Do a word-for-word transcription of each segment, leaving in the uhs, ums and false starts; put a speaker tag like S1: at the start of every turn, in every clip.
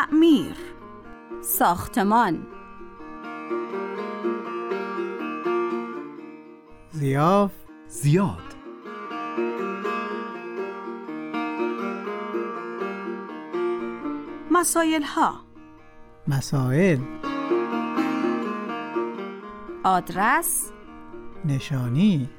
S1: تعمیر، ساختمان.
S2: ضیاف،
S3: زیاد.
S1: مسائل ها،
S2: مسائل.
S1: آدرس،
S2: نشانی.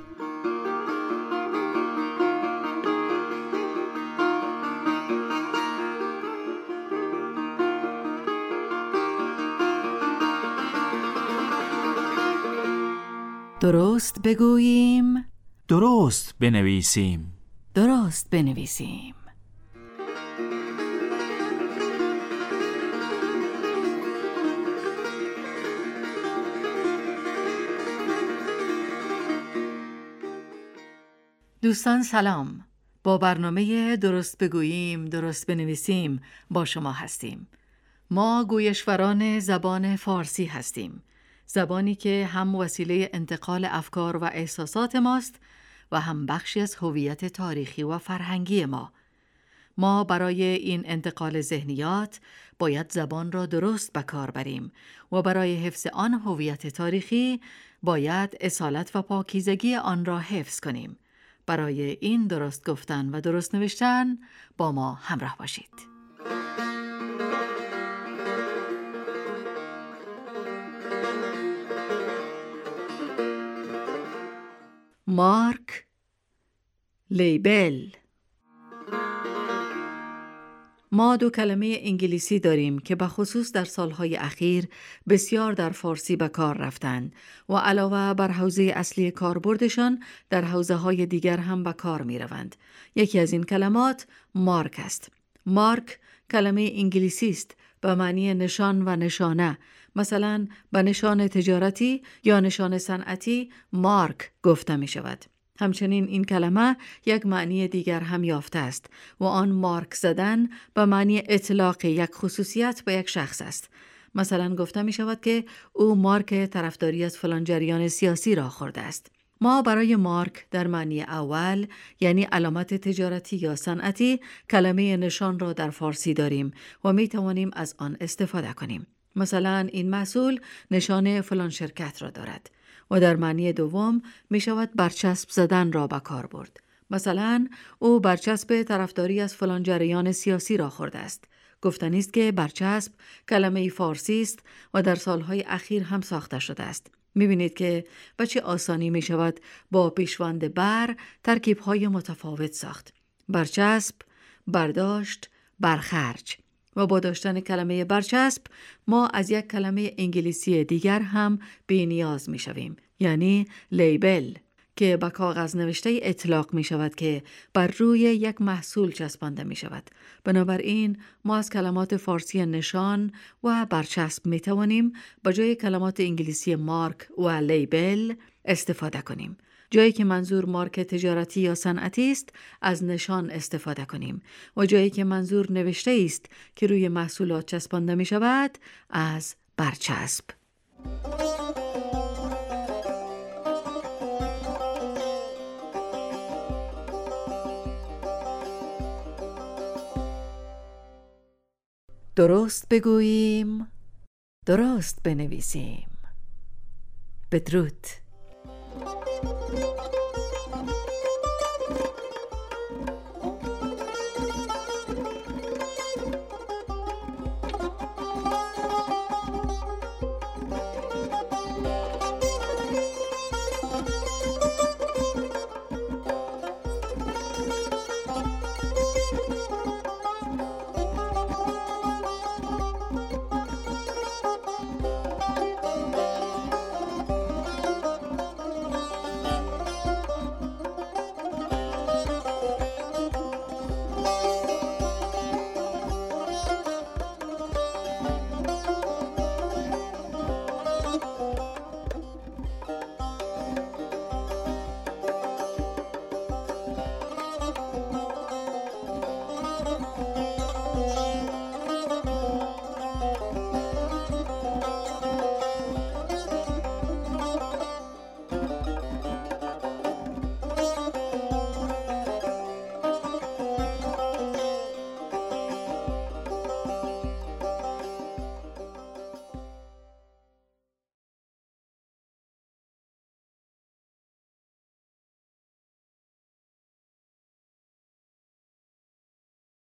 S4: درست بگوییم،
S3: درست بنویسیم.
S4: درست بنویسیم. دوستان سلام. با برنامه درست بگوییم درست بنویسیم با شما هستیم. ما گویشوران زبان فارسی هستیم، زبانی که هم وسیله انتقال افکار و احساسات ماست و هم بخشی از هویت تاریخی و فرهنگی ما. ما برای این انتقال ذهنیات باید زبان را درست به کار بریم و برای حفظ آن هویت تاریخی باید اصالت و پاکیزگی آن را حفظ کنیم. برای این درست گفتن و درست نوشتن با ما همراه باشید. مارک، لیبل. ما دو کلمه انگلیسی داریم که به خصوص در سالهای اخیر بسیار در فارسی به کار رفتند و علاوه بر حوزه اصلی کاربردشان در حوزه‌های دیگر هم به کار می‌روند. یکی از این کلمات مارک است. مارک کلمه انگلیسی است به معنی نشان و نشانه. مثلا به نشان تجارتی یا نشان صنعتی مارک گفته می شود. همچنین این کلمه یک معنی دیگر هم یافته است و آن مارک زدن به معنی اطلاق یک خصوصیت به یک شخص است. مثلا گفته می شود که او مارک طرفداری از فلان جریان سیاسی را خورده است. ما برای مارک در معنی اول، یعنی علامت تجارتی یا صنعتی، کلمه نشان را در فارسی داریم و می توانیم از آن استفاده کنیم. مثلا این محصول نشان فلان شرکت را دارد و در معنی دوم می شود برچسب زدن را به کار برد. مثلا او برچسب طرفداری از فلان جریان سیاسی را خورده است. گفتنی است که برچسب کلمه فارسی است و در سالهای اخیر هم ساخته شده است. می بینید که به چه آسانی می شود با پیشوند بر ترکیب‌های متفاوت ساخت. برچسب، برداشت، برخرج. و با داشتن کلمه برچسب ما از یک کلمه انگلیسی دیگر هم بی نیاز می شویم، یعنی لیبل، که به کاغذ نوشته اطلاق می شود که بر روی یک محصول چسبانده می شود. بنابراین ما از کلمات فارسی نشان و برچسب می توانیم به جای کلمات انگلیسی مارک و لیبل استفاده کنیم. جایی که منظور مارک تجارتی یا صنعتی است از نشان استفاده کنیم و جایی که منظور نوشته است که روی محصولات چسبانده می شود از برچسب. درست بگوییم، درست بنویسیم. بدرود.